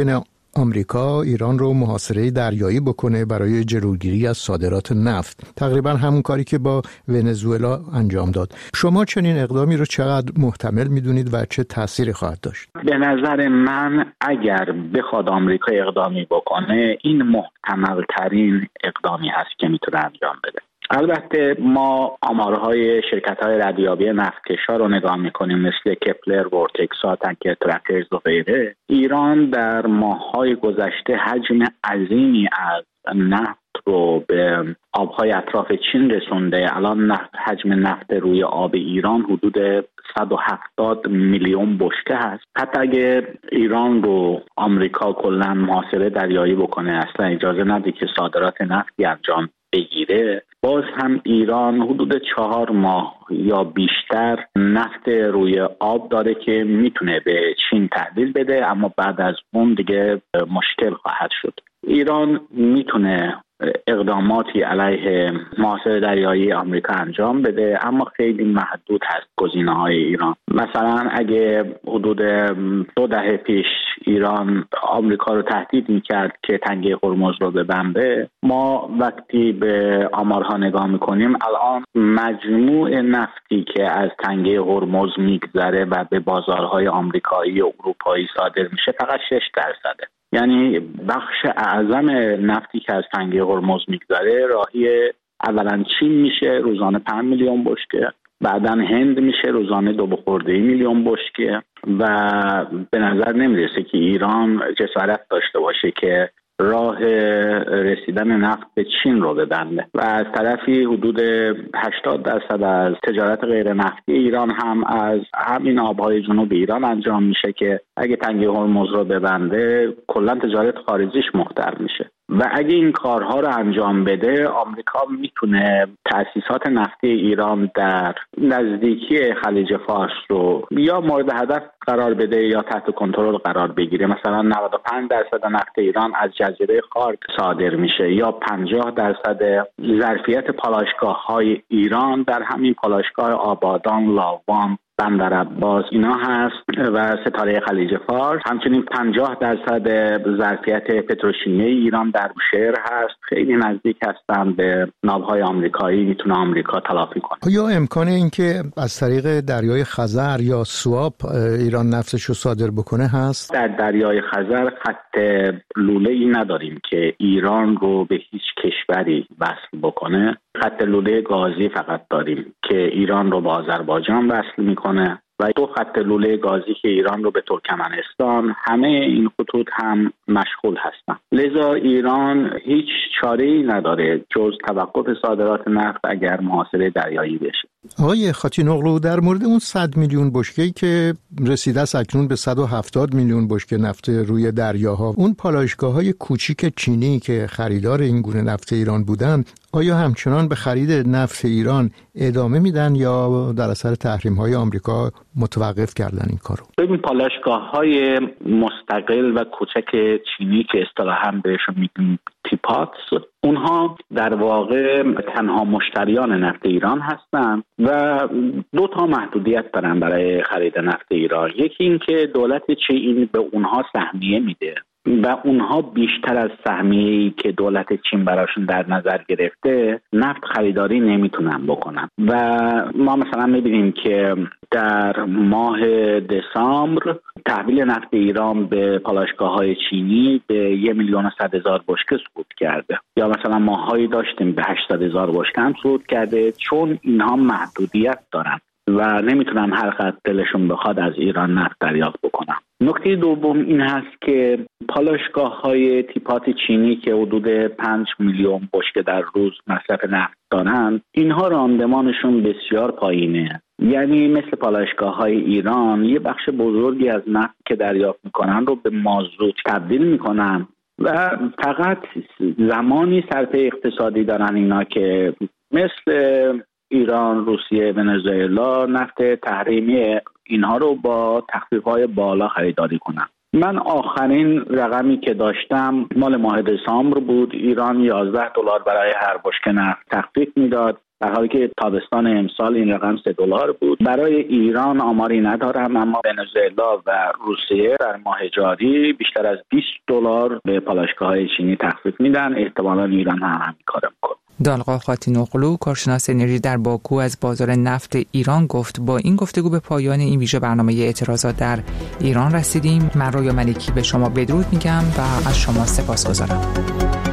آمریکا ایران رو محاصره دریایی بکنه برای جلوگیری از صادرات نفت. تقریبا همون کاری که با ونزوئلا انجام داد. شما چنین اقدامی رو چقدر محتمل میدونید و چه تأثیری خواهد داشت؟ به نظر من اگر بخواد آمریکا اقدامی بکنه این محتمل ترین اقدامی هست که میتونه انجام بده. البته ما آمارهای شرکت‌های ردیابی نفتکشا رو نگاه می‌کنیم مثل کپلر، ورتکسا، تانکر ترکرز و غیره. ایران در ماه‌های گذشته حجم عظیمی از نفت رو به آب‌های اطراف چین رسونده. الان نفت حجم نفت روی آب ایران حدود صد و هفتاد میلیون بشکه هست. حتی اگه ایران رو آمریکا کلاً محاصره دریایی بکنه، اصلا اجازه نده که صادرات نفتی انجام بگیره، باز هم ایران حدود چهار ماه یا بیشتر نفت روی آب داره که میتونه به چین تحویل بده، اما بعد از اون دیگه مشکل خواهد شد. ایران میتونه اقداماتی علیه محاصره دریایی آمریکا انجام بده، اما خیلی محدود هست گزینه‌های ایران. مثلا اگه حدود دو دهه پیش ایران آمریکا رو تهدید میکرد که تنگه هرمز رو ببنده، ما وقتی به آمارها نگاه میکنیم الان مجموع نفتی که از تنگه هرمز میگذره و به بازارهای آمریکایی و اروپایی صادر میشه فقط شش درصده. یعنی بخش اعظم نفتی که از تنگه هرمز میگذره راهی اولا چین میشه روزانه پنج میلیون بشکه، بعداً هند میشه روزانه دو خورده میلیون بشکه و به نظر نمیرسه که ایران جسارت داشته باشه که راه رسیدن نفت به چین رو ببنده. و از طرفی حدود هشتاد درصد از تجارت غیر نفتی ایران هم از همین آبهای جنوب ایران انجام میشه که اگه تنگه هرمز رو ببنده کلا تجارت خارجیش مختل میشه. و اگه این کارها رو انجام بده آمریکا میتونه تأسیسات نفتی ایران در نزدیکی خلیج فارس رو یا مورد هدف قرار بده یا تحت کنترل قرار بگیره. مثلا نود و پنج درصد نفت ایران از جزیره خارک صادر میشه یا پنجاه درصد ظرفیت پالایشگاه‌های ایران در همین پالایشگاه آبادان، لاوان، بندر عباس اینا هست و ستاره خلیج فارس. همچنین پنجاه درصد ظرفیت پتروشیمی ایران در بوشهر هست. خیلی نزدیک هستن به ناوهای آمریکایی، میتونه آمریکا تلافی کنه. یا امکان این که از طریق دریای خزر یا سواب ایران نفتش رو صادر بکنه هست؟ در دریای خزر خط لوله‌ای نداریم که ایران رو به هیچ کشوری وصل بکنه. خط لوله گازی فقط داریم که ایران رو با آذربایجان وصل میکنه و دو خط لوله گازی که ایران رو به ترکمنستان. همه این خطوط هم مشغول هستن. لذا ایران هیچ چاره‌ای نداره جز توقف صادرات نفت اگر محاصره دریایی بشه. آقای خاتی‌نقلو، در مورد اون صد میلیون بشکه‌ای که رسیده است اکنون به صد و هفتاد میلیون بشکه نفت روی دریاها، اون پالایشگاه‌های کوچیک چینی که خریدار این گونه نفت ایران بودن، آیا همچنان به خرید نفت ایران ادامه میدن یا در اثر تحریم‌های آمریکا متوقف کردن این کارو؟ ببین پالایشگاه‌های مستقل و کوچک چینی که اصطلاحاً بهشون میگیم تیپاتس، اونها در واقع تنها مشتریان نفت ایران هستند و دو تا محدودیت دارن برای خرید نفت ایران. یکی این که دولت چین به اونها سهمیه میده و اونها بیشتر از سهمیه‌ای که دولت چین براشون در نظر گرفته نفت خریداری نمیتونن بکنن. و ما مثلا میبینیم که در ماه دسامبر تحویل نفت ایران به پالایشگاه‌های چینی به یک میلیون و صد هزار بشکه صعود کرده، یا مثلا ماهایی داشتیم به هشتصد هزار بشکه هم صعود کرده، چون اینها محدودیت دارن و نمیتونن هر قدر دلشون بخواد از ایران نفت دریافت بکنن. نکته دوم این هست که پالایشگاه‌های تیپات چینی که حدود پنج میلیون بشکه در روز مصرف نفت دارن، اینها راندمانشون بسیار پایینه. یعنی مثل پالایشگاه‌های ایران یه بخش بزرگی از نفت که دریافت میکنن رو به مازوت تبدیل میکنن و فقط زمانی صرفه اقتصادی دارن اینا که مثل ایران، روسیه، ونزوئلا نفت تحریمی اینها رو با تخفیف‌های بالا خریداری کنن. من آخرین رقمی که داشتم مال ماه دسامبر بود. ایران یازده دلار برای هر بشکه نفت تخفیف میداد در حالی که تابستان امسال این رقم سه دلار بود. برای ایران آماری ندارم، اما ونزوئلا و روسیه در ماه جاری بیشتر از بیست دلار به پالایشگاه‌های چینی تخفیف میدن. احتمالاً ایران هم همین کارو میکنه. دالقا خاتینوغلو، کارشناس انرژی در باکو از بازار نفت ایران گفت. با این گفتگو به پایان این ویژه برنامه اعتراضات در ایران رسیدیم. من رویا ملکی به شما بدرود میگم و از شما سپاسگزارم.